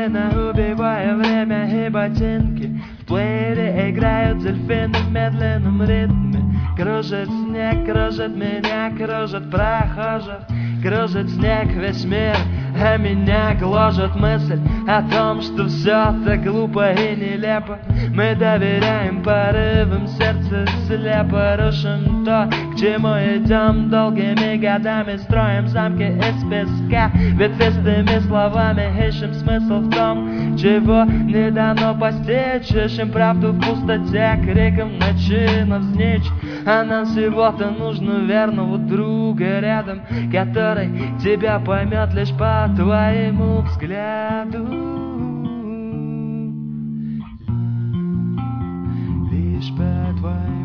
медленно убивая время и ботинки. В плеере играют дельфины в медленном ритме. Кружит снег, кружит меня, кружит прохожих. Кружит снег весь мир, а меня гложет мысль о том, что все так глупо и нелепо. Мы доверяем порывам, сердце слепо. Рушим то, к чему идем долгими годами. Строим замки из песка, ветвистыми словами ищем смысл в том, чего не дано постичь. Ищем правду в пустоте, криком ночи навзничь. А нам всего-то нужно верного друга рядом, который тебя поймет лишь по твоему взгляду. Лишь по твоему